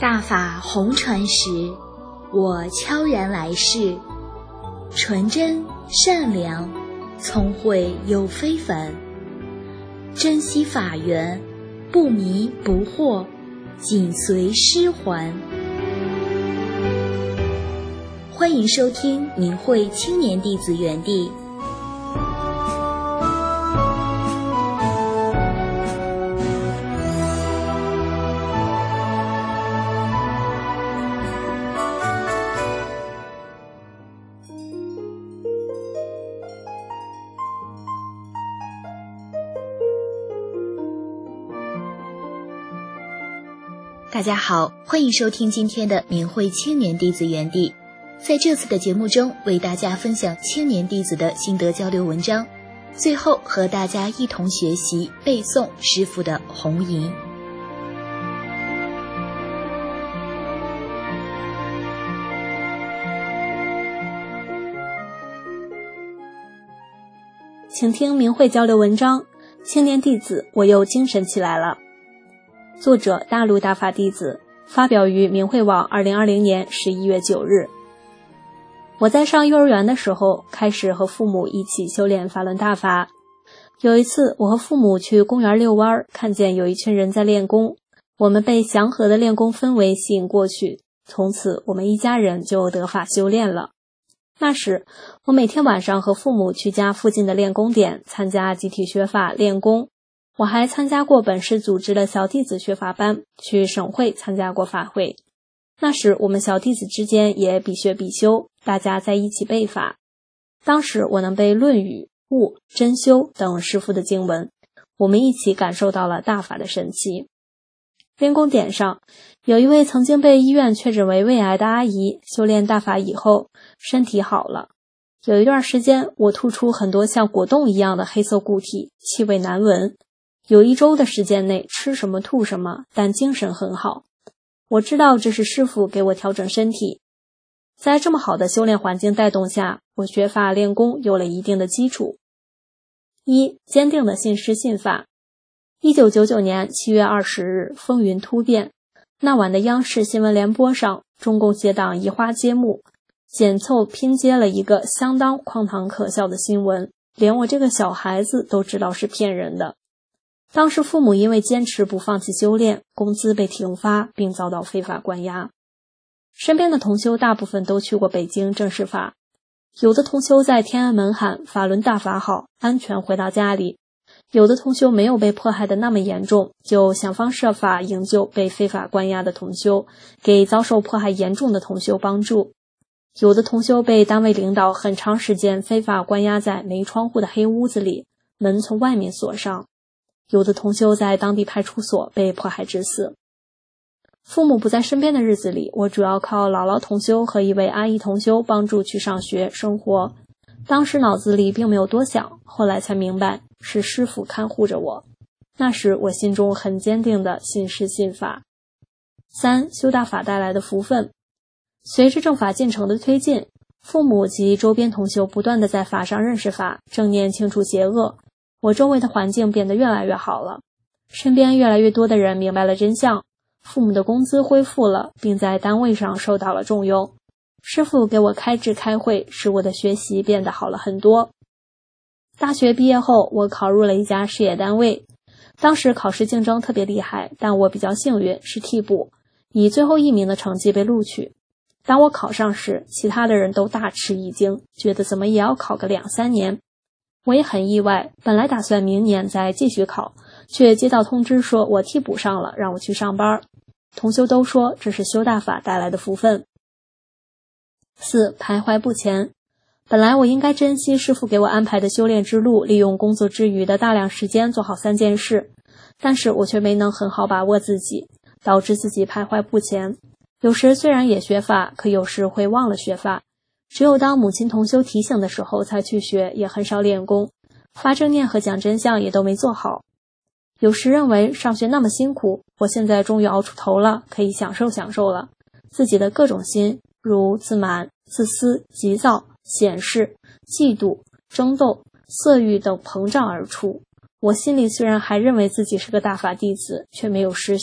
大法红传时，我悄然来世，纯真善良，聪慧又非凡，珍惜法缘，不迷不惑，紧随师还。欢迎收听明慧青年弟子园地。大家好，欢迎收听今天的明慧青年弟子园地。在这次的节目中，为大家分享青年弟子的心得交流文章，最后和大家一同学习背诵师父的红吟。 请听明慧交流文章，青年弟子我又精神起来了。作者大陆大法弟子，发表于明慧网2020年11月9日。我在上幼儿园的时候，开始和父母一起修炼法轮大法。有一次，我和父母去公园遛弯，看见有一群人在练功，我们被祥和的练功氛围吸引过去，从此我们一家人就得法修炼了。那时，我每天晚上和父母去家附近的练功点参加集体学法练功。我还参加过本市组织的小弟子学法班，去省会参加过法会。那时我们小弟子之间也比学比修，大家在一起背法。当时我能背《论语》、悟、真修等师父的经文，我们一起感受到了大法的神奇。练功点上，有一位曾经被医院确诊为胃癌的阿姨，修炼大法以后，身体好了。有一段时间，我吐出很多像果冻一样的黑色固体，气味难闻。有1周的时间内吃什么吐什么，但精神很好。我知道这是师父给我调整身体。在这么好的修炼环境带动下，我学法练功有了一定的基础。1. 坚定的信师信法。1999年7月20日，风云突变。那晚的央视新闻联播上，中共协党移花接木，紧凑拼接了一个相当荒唐可笑的新闻，连我这个小孩子都知道是骗人的。当时父母因为坚持不放弃修炼，工资被停发，并遭到非法关押。身边的同修大部分都去过北京正式法，有的同修在天安门喊法轮大法好，安全回到家里。有的同修没有被迫害的那么严重，就想方设法营救被非法关押的同修，给遭受迫害严重的同修帮助。有的同修被单位领导很长时间非法关押在没窗户的黑屋子里，门从外面锁上。有的同修在当地派出所被迫害致死。父母不在身边的日子里，我主要靠姥姥同修和一位阿姨同修帮助去上学生活。当时脑子里并没有多想，后来才明白是师父看护着我。那时我心中很坚定的信师信法。3. 修大法带来的福分。随着正法进程的推进，父母及周边同修不断的在法上认识法，正念清除邪恶，我周围的环境变得越来越好了，身边越来越多的人明白了真相，父母的工资恢复了，并在单位上受到了重用。师父给我开智开慧，使我的学习变得好了很多。大学毕业后，我考入了一家事业单位，当时考试竞争特别厉害，但我比较幸运，是替补，以最后1名的成绩被录取。当我考上时，其他的人都大吃一惊，觉得怎么也要考个2-3年。我也很意外，本来打算明年再继续考，却接到通知说我替补上了，让我去上班。同修都说这是修大法带来的福分。4. 徘徊不前。本来我应该珍惜师父给我安排的修炼之路，利用工作之余的大量时间做好3件事，但是我却没能很好把握自己，导致自己徘徊不前。有时虽然也学法，可有时会忘了学法。只有当母亲同修提醒的时候才去学，也很少练功，发正念和讲真相也都没做好。有时认为上学那么辛苦，我现在终于熬出头了，可以享受享受了。自己的各种心，如自满、自私、急躁、显示、嫉妒、争斗、色欲等膨胀而出。我心里虽然还认为自己是个大法弟子，却没有实修，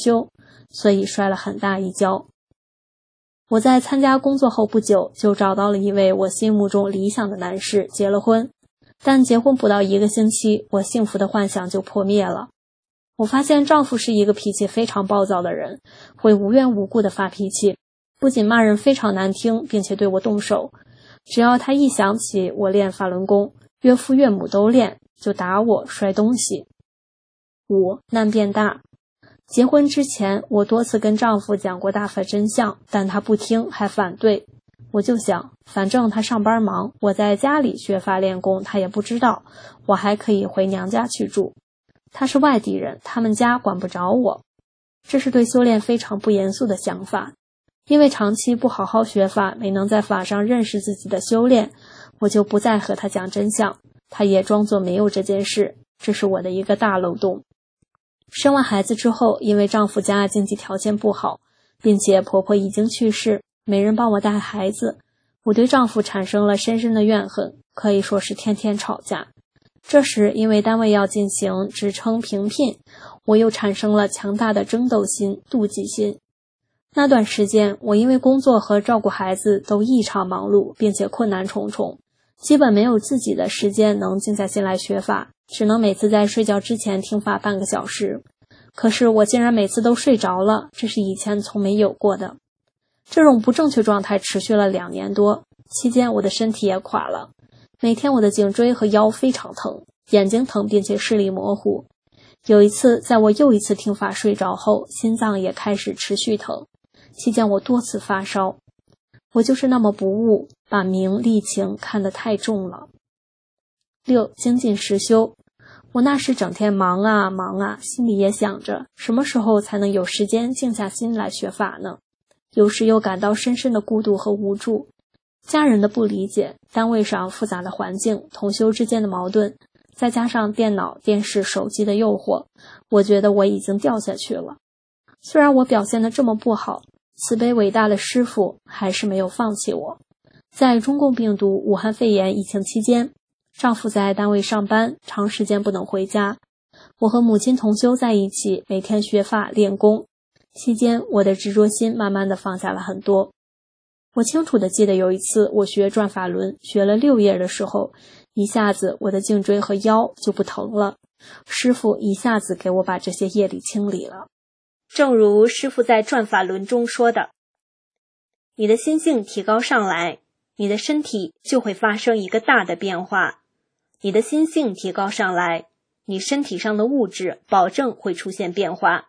所以摔了很大一跤。我在参加工作后不久，就找到了一位我心目中理想的男士，结了婚。但结婚不到1个星期，我幸福的幻想就破灭了。我发现丈夫是一个脾气非常暴躁的人，会无缘无故的发脾气，不仅骂人非常难听，并且对我动手。只要他一想起我练法轮功，岳父岳母都练，就打我、摔东西。5. 难变大。结婚之前，我多次跟丈夫讲过大法真相，但他不听，还反对。我就想，反正他上班忙，我在家里学法练功，他也不知道，我还可以回娘家去住。他是外地人，他们家管不着我。这是对修炼非常不严肃的想法。因为长期不好好学法，没能在法上认识自己的修炼，我就不再和他讲真相，他也装作没有这件事，这是我的一个大漏洞。生完孩子之后，因为丈夫家经济条件不好，并且婆婆已经去世，没人帮我带孩子，我对丈夫产生了深深的怨恨，可以说是天天吵架。这时因为单位要进行职称评聘，我又产生了强大的争斗心、妒忌心。那段时间，我因为工作和照顾孩子都异常忙碌，并且困难重重，基本没有自己的时间能静下心来学法，只能每次在睡觉之前听法半个小时。可是我竟然每次都睡着了，这是以前从没有过的。这种不正确状态持续了2年多，期间我的身体也垮了，每天我的颈椎和腰非常疼，眼睛疼并且视力模糊。有一次，在我又一次听法睡着后，心脏也开始持续疼，期间我多次发烧。我就是那么不悟，把名利情看得太重了。6. 精进实修。我那时整天忙啊，心里也想着什么时候才能有时间静下心来学法呢？有时又感到深深的孤独和无助，家人的不理解，单位上复杂的环境，同修之间的矛盾，再加上电脑、电视、手机的诱惑，我觉得我已经掉下去了。虽然我表现得这么不好，慈悲伟大的师父还是没有放弃我。在中共病毒、武汉肺炎疫情期间，丈夫在单位上班，长时间不能回家，我和母亲同修在一起，每天学法练功。期间我的执着心慢慢的放下了很多。我清楚地记得有一次我学转法轮，学了6页的时候，一下子我的颈椎和腰就不疼了，师父一下子给我把这些业力清理了。 正如师父在转法轮中说的，你的心性提高上来，你的身体就会发生一个大的变化。你的心性提高上来，你身体上的物质保证会出现变化。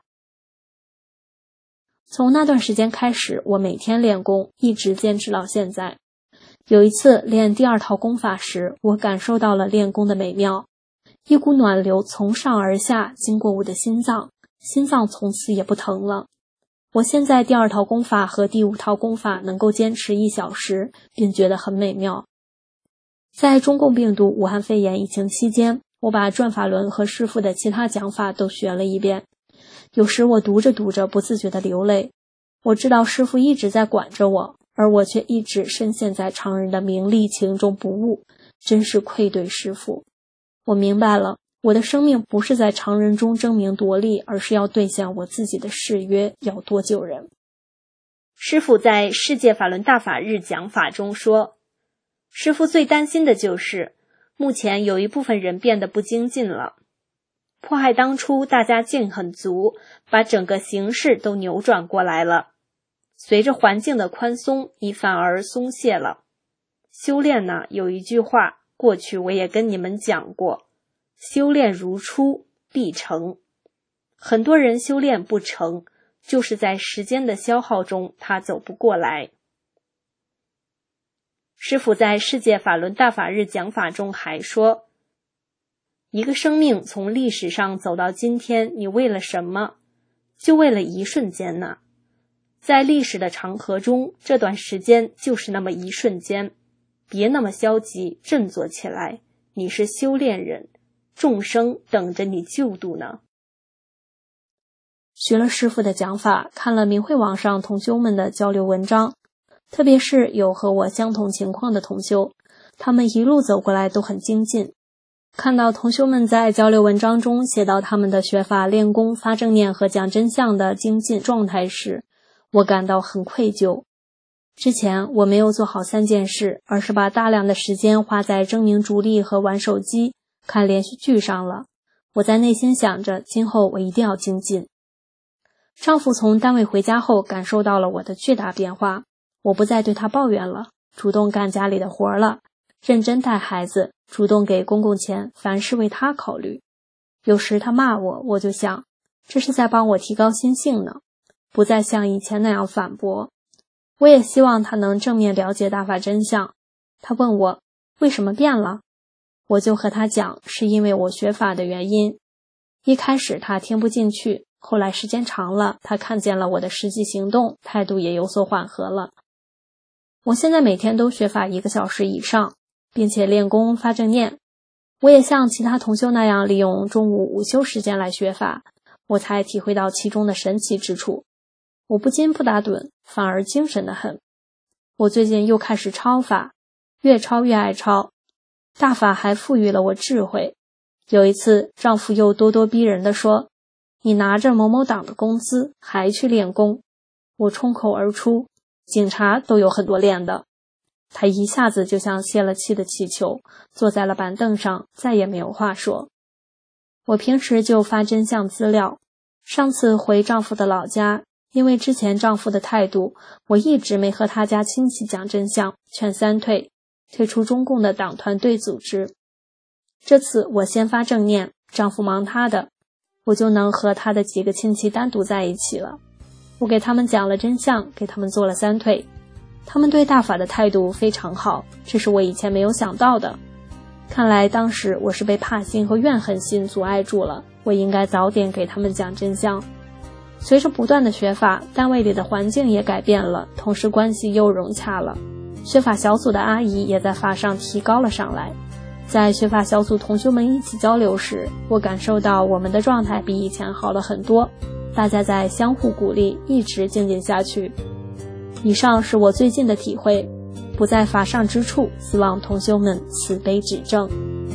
从那段时间开始，我每天练功，一直坚持到现在。有一次练第2套功法时，我感受到了练功的美妙，一股暖流从上而下经过我的心脏，心脏从此也不疼了。我现在第2套功法和第5套功法能够坚持1小时，并觉得很美妙。在中共病毒、武汉肺炎疫情期间，我把转法轮和师父的其他讲法都学了一遍。有时我读着读着不自觉地流泪，我知道师父一直在管着我，而我却一直深陷在常人的名利情中不悟，真是愧对师父。我明白了，我的生命不是在常人中争名夺利，而是要兑现我自己的誓约，要多救人。 师父在世界法轮大法日讲法中说，师父最担心的就是目前有一部分人变得不精进了，迫害当初大家劲很足，把整个形势都扭转过来了。随着环境的宽松，你反而松懈了。修炼呢，有一句话，过去我也跟你们讲过，修炼如初，必成。很多人修炼不成，就是在时间的消耗中，他走不过来。师父在世界法轮大法日讲法中还说，一个生命从历史上走到今天，你为了什么？就为了一瞬间呢。在历史的长河中，这段时间就是那么一瞬间，别那么消极，振作起来，你是修炼人，众生等着你救度呢。 学了师父的讲法，看了明慧网上同修们的交流文章，特别是有和我相同情况的同修，他们一路走过来都很精进。 看到同修们在交流文章中写到他们的学法、练功、发正念和讲真相的精进状态时，我感到很愧疚。之前我没有做好3件事，而是把大量的时间花在争名逐利和玩手机、看连续剧上了。我在内心想着，今后我一定要精进。丈夫从单位回家后，感受到了我的巨大变化。我不再对他抱怨了，主动干家里的活了，认真带孩子，主动给公共钱，凡事为他考虑。有时他骂我，我就想，这是在帮我提高心性呢，不再像以前那样反驳。我也希望他能正面了解大法真相。他问我为什么变了，我就和他讲，是因为我学法的原因。一开始他听不进去，后来时间长了，他看见了我的实际行动，态度也有所缓和了。我现在每天都学法1个小时以上，并且练功发正念。我也像其他同修那样利用中午午休时间来学法，我才体会到其中的神奇之处。我不仅不打盹，反而精神得很。我最近又开始抄法，越抄越爱抄。大法还赋予了我智慧。有一次，丈夫又咄咄逼人地说，你拿着某某党的工资还去练功。我冲口而出，警察都有很多练的。他一下子就像泄了气的气球，坐在了板凳上，再也没有话说。我平时就发真相资料。上次回丈夫的老家，因为之前丈夫的态度，我一直没和他家亲戚讲真相，劝3退出中共的党团队组织。这次我先发正念，丈夫忙他的，我就能和他的几个亲戚单独在一起了。我给他们讲了真相，给他们做了3退。他们对大法的态度非常好，这是我以前没有想到的。看来当时我是被怕心和怨恨心阻碍住了，我应该早点给他们讲真相。随着不断的学法，单位里的环境也改变了，同事关系又融洽了。学法小组的阿姨也在法上提高了上来。在学法小组同修们一起交流时，我感受到我们的状态比以前好了很多，大家在相互鼓励，一直精进下去。以上是我最近的体会，不在法上之处，希望同修们慈悲指正。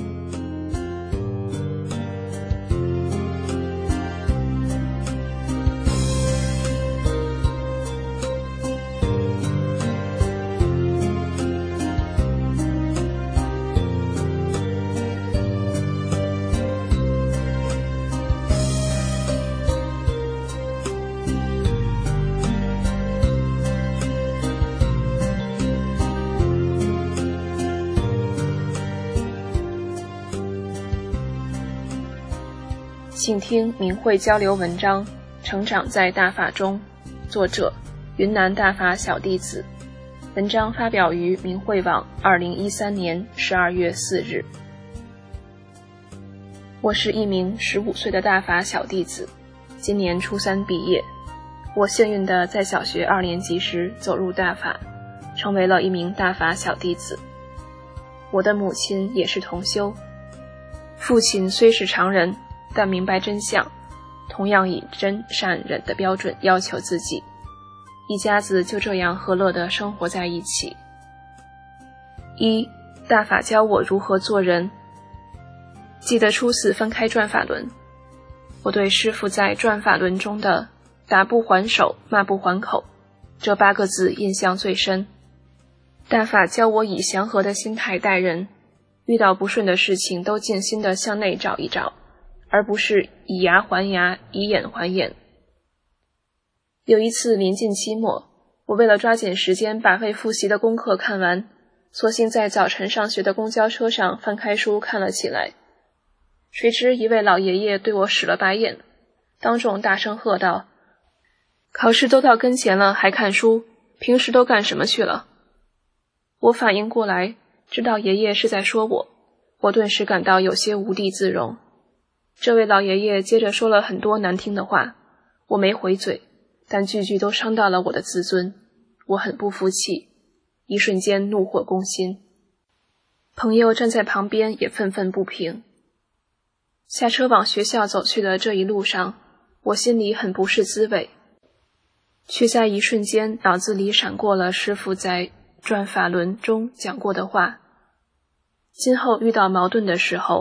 请听明慧交流文章，成长在大法中，作者云南大法小弟子。文章发表于明慧网2013年12月4日。我是一名15岁的大法小弟子，今年初3毕业。我幸运地在小学2年级时走入大法，成为了一名大法小弟子。我的母亲也是同修，父亲虽是常人，但明白真相，同样以真善忍的标准要求自己，一家子就这样和乐地生活在一起。大法教我如何做人。记得初次翻开转法轮，我对师父在转法轮中的打不还手，骂不还口这8个字印象最深。大法教我以祥和的心态待人，遇到不顺的事情都尽心地向内找一找，而不是以牙还牙，以眼还眼。有一次临近期末，我为了抓紧时间把未复习的功课看完，索性在早晨上学的公交车上翻开书看了起来。谁知一位老爷爷对我使了白眼，当众大声喝道：考试都到跟前了还看书，平时都干什么去了？我反应过来，知道爷爷是在说我顿时感到有些无地自容。这位老爷爷接着说了很多难听的话，我没回嘴，但句句都伤到了我的自尊，我很不服气，一瞬间怒火攻心。朋友站在旁边也愤愤不平。下车往学校走去的这一路上，我心里很不是滋味，却在一瞬间脑子里闪过了师父在转法轮中讲过的话。今后遇到矛盾的时候，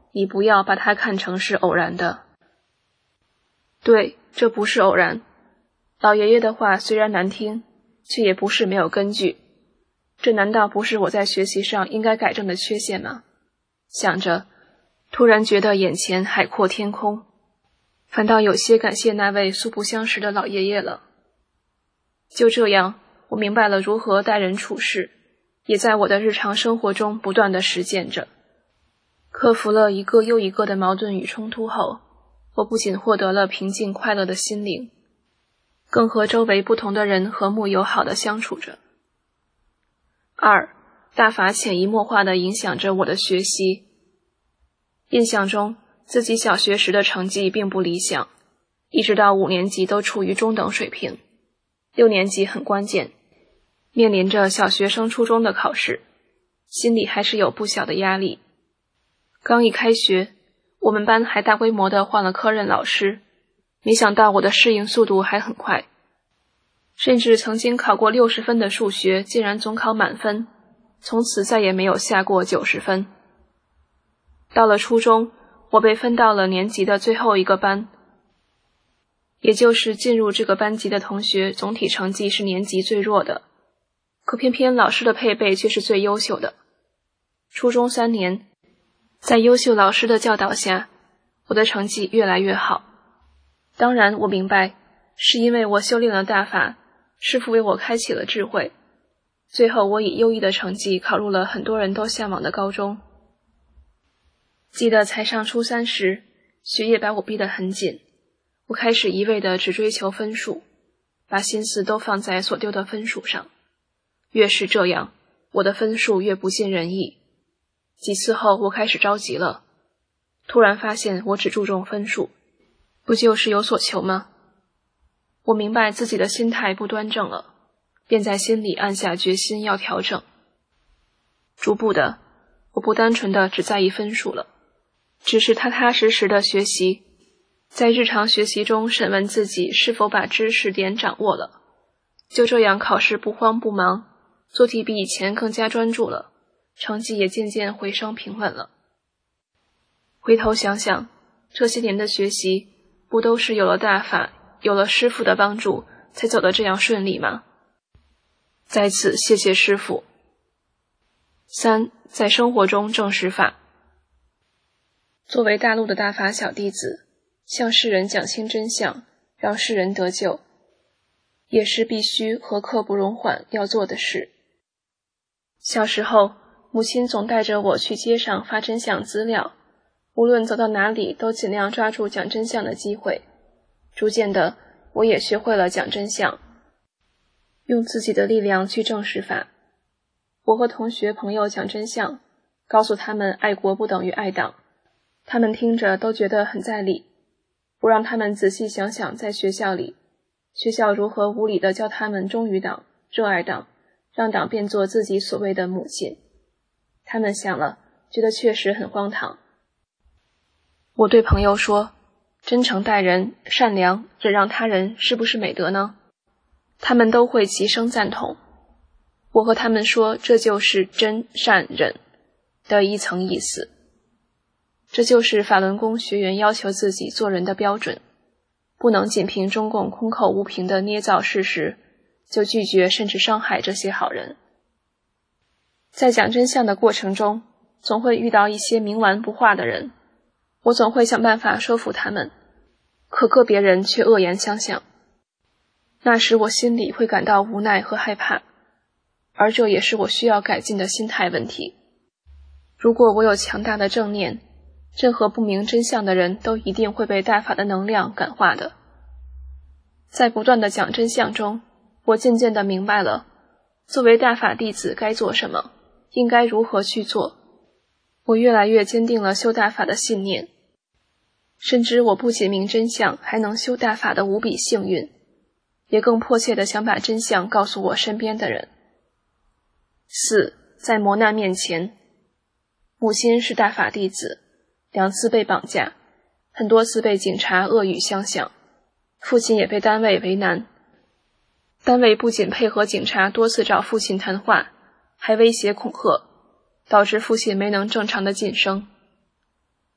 你不要把它看成是偶然的。对，这不是偶然。老爷爷的话虽然难听，却也不是没有根据。这难道不是我在学习上应该改正的缺陷吗？想着，突然觉得眼前海阔天空，反倒有些感谢那位素不相识的老爷爷了。就这样，我明白了如何待人处事，也在我的日常生活中不断地实践着。克服了一个又一个的矛盾与冲突后，我不仅获得了平静快乐的心灵，更和周围不同的人和睦友好地相处着。2. 大法潜移默化地影响着我的学习。印象中，自己小学时的成绩并不理想，一直到5年级都处于中等水平。6年级很关键，面临着小学升初中的考试，心里还是有不小的压力。刚一开学，我们班还大规模地换了科任老师，没想到我的适应速度还很快，甚至曾经考过60分的数学竟然总考满分，从此再也没有下过90分。到了初中，我被分到了年级的最后一个班，也就是进入这个班级的同学总体成绩是年级最弱的，可偏偏老师的配备却是最优秀的。初中3年，在优秀老师的教导下，我的成绩越来越好。当然我明白，是因为我修炼了大法，师父为我开启了智慧，最后我以优异的成绩考入了很多人都向往的高中。记得才上初3时，学业把我逼得很紧，我开始一味地只追求分数，把心思都放在所丢的分数上。越是这样，我的分数越不尽人意。几次后，我开始着急了，突然发现我只注重分数，不就是有所求吗？我明白自己的心态不端正了，便在心里暗下决心要调整。逐步的，我不单纯的只在意分数了，只是踏踏实实的学习，在日常学习中审问自己是否把知识点掌握了。就这样考试不慌不忙，做题比以前更加专注了，成绩也渐渐回升平稳了。回头想想，这些年的学习，不都是有了大法，有了师父的帮助，才走得这样顺利吗？在此谢谢师父。3. 在生活中证实法。作为大陆的大法小弟子，向世人讲清真相，让世人得救，也是必须和刻不容缓要做的事。小时候，母亲总带着我去街上发真相资料，无论走到哪里都尽量抓住讲真相的机会。逐渐的，我也学会了讲真相，用自己的力量去证实法。我和同学朋友讲真相，告诉他们爱国不等于爱党，他们听着都觉得很在理，不让他们仔细想想在学校里，学校如何无理地教他们忠于党、热爱党，让党变作自己所谓的母亲。他们想了，觉得确实很荒唐。我对朋友说，真诚待人、善良、忍让他人是不是美德呢？他们都会齐声赞同。我和他们说，这就是真、善、忍的一层意思。这就是法轮功学员要求自己做人的标准，不能仅凭中共空口无凭的捏造事实，就拒绝甚至伤害这些好人。在讲真相的过程中，总会遇到一些冥顽不化的人，我总会想办法说服他们，可个别人却恶言相向。那时我心里会感到无奈和害怕，而这也是我需要改进的心态问题。如果我有强大的正念，任何不明真相的人都一定会被大法的能量感化的。在不断的讲真相中，我渐渐地明白了，作为大法弟子该做什么，应该如何去做。我越来越坚定了修大法的信念，深知我不仅明真相，还能修大法的无比幸运，也更迫切地想把真相告诉我身边的人。4. 在磨难面前。母亲是大法弟子，2次被绑架，很多次被警察恶语相向，父亲也被单位为难。单位不仅配合警察多次找父亲谈话，还威胁恐吓，导致父亲没能正常的晋升。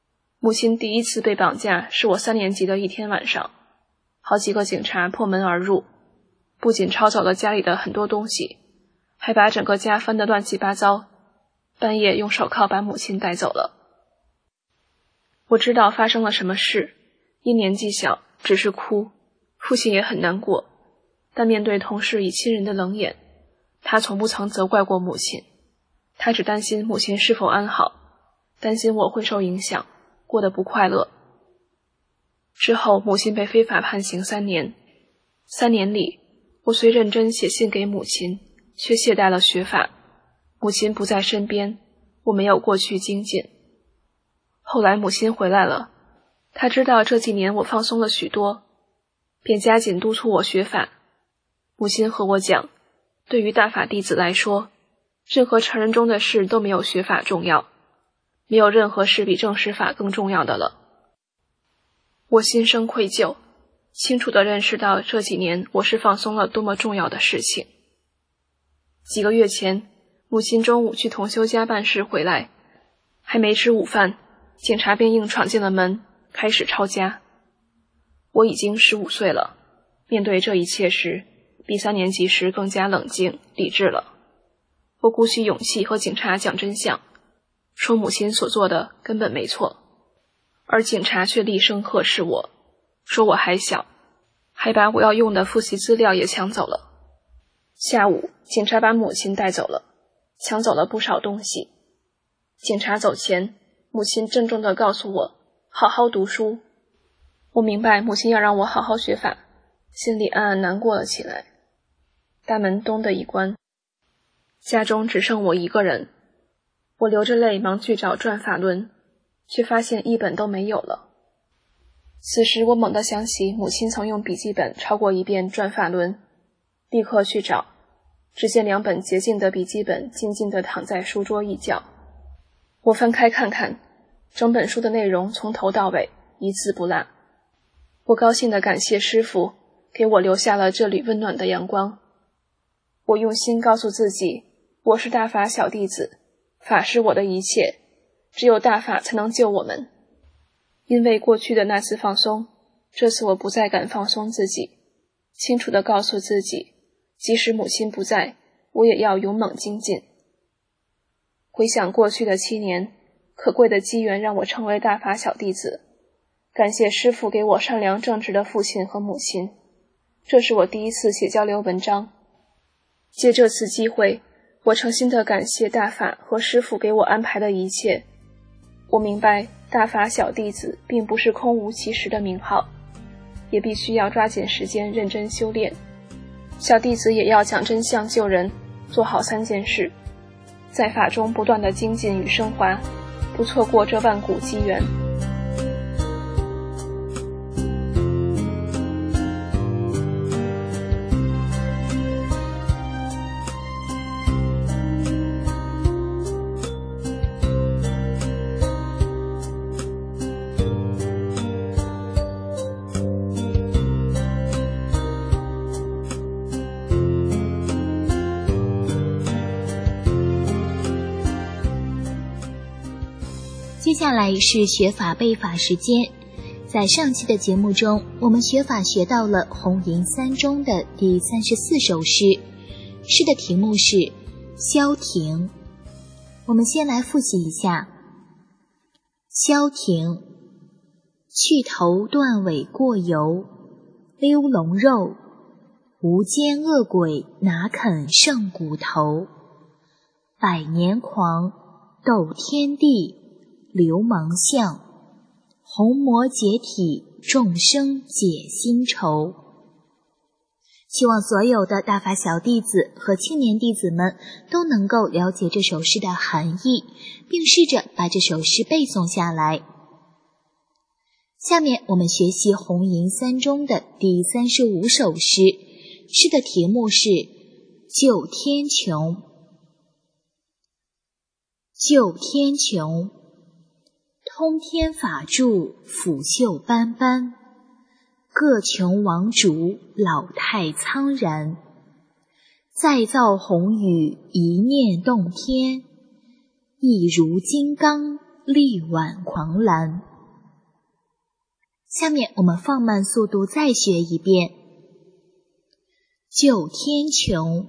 母亲第一次被绑架是我3年级的一天晚上，好几个警察破门而入，不仅抄走了家里的很多东西，还把整个家翻得乱七八糟，半夜用手铐把母亲带走了。我知道发生了什么事，因年纪小，只是哭，父亲也很难过，但面对同事与亲人的冷眼，他从不曾责怪过母亲，他只担心母亲是否安好，担心我会受影响，过得不快乐。之后母亲被非法判刑3年，3年里我虽认真写信给母亲，却懈怠了学法，母亲不在身边，我没有过去精进。后来母亲回来了，她知道这几年我放松了许多，便加紧督促我学法。母亲和我讲，对于大法弟子来说，任何成人中的事都没有学法重要，没有任何事比正视法更重要的了。我心生愧疚，清楚地认识到这几年我是放松了多么重要的事情。几个月前，母亲中午去同修家办事回来，还没吃午饭，警察便硬闯进了门，开始抄家。我已经15岁了，面对这一切时，比3年级时更加冷静理智了。我鼓起勇气和警察讲真相，说母亲所做的根本没错，而警察却厉声呵斥我，说我还小，还把我要用的复习资料也抢走了。下午，警察把母亲带走了，抢走了不少东西。警察走前，母亲郑重地告诉我，好好读书。我明白母亲要让我好好学法，心里暗暗难过了起来。大门咚的一关，家中只剩我一个人。我流着泪忙去找转法轮，却发现一本都没有了。此时我猛地想起母亲曾用笔记本抄过一遍转法轮，立刻去找，只见2本洁净的笔记本静静地躺在书桌一角。我翻开看看，整本书的内容从头到尾一字不落。我高兴地感谢师父给我留下了这缕温暖的阳光。我用心告诉自己，我是大法小弟子，法是我的一切，只有大法才能救我们。因为过去的那次放松，这次我不再敢放松自己，清楚地告诉自己，即使母亲不在，我也要勇猛精进。回想过去的7年，可贵的机缘让我成为大法小弟子，感谢师父给我善良正直的父亲和母亲。这是我第一次写交流文章，借这次机会，我诚心地感谢大法和师父给我安排的一切。我明白大法小弟子并不是空无其实的名号，也必须要抓紧时间认真修炼。小弟子也要讲真相救人，做好3件事，在法中不断的精进与升华，不错过这万古机缘。 接下来是学法背法时间。在上期的节目中，我们学法学到了红银3中的第34首诗，诗的题目是萧亭。我们先来复习一下。萧亭，去头断尾过油，溜龙肉，无奸恶鬼哪肯胜骨头，百年狂，斗天地，流氓相，红魔解体，众生解心愁。希望所有的大法小弟子和青年弟子们都能够了解这首诗的含义，并试着把这首诗背诵下来。下面我们学习红银3中的第35首诗，诗的题目是救天穹。救天穹，通天法柱，腐朽斑斑，各穹王主，老态苍然。再造宏宇，一念动天，一如金刚，力挽狂澜。 下面我们放慢速度再学一遍。就天穹，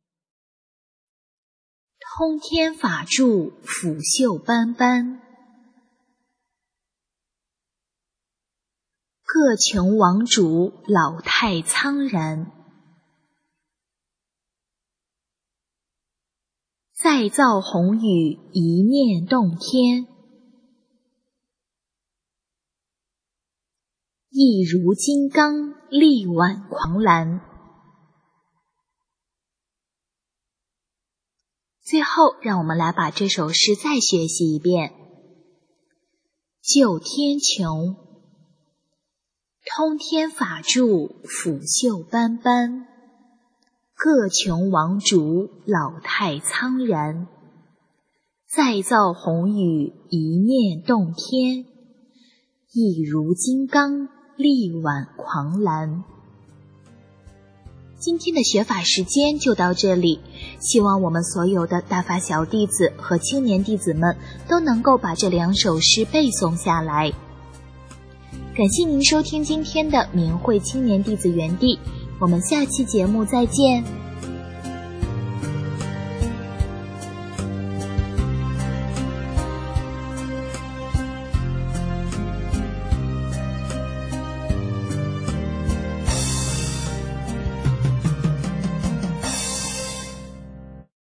通天法柱，拂袖斑斑。各穹王主，老态苍然。再造宏宇，一念动天。一如金刚，力挽狂澜。最后，让我们来把这首诗再学习一遍。就天穹，通天法柱，拂袖斑斑。各穹王主，老态苍然。再造宏宇，一念动天。一如金刚，力挽狂澜。今天的学法时间就到这里，希望我们所有的大法小弟子和青年弟子们都能够把这2首诗背诵下来。感谢您收听今天的明慧青年弟子园地，我们下期节目再见。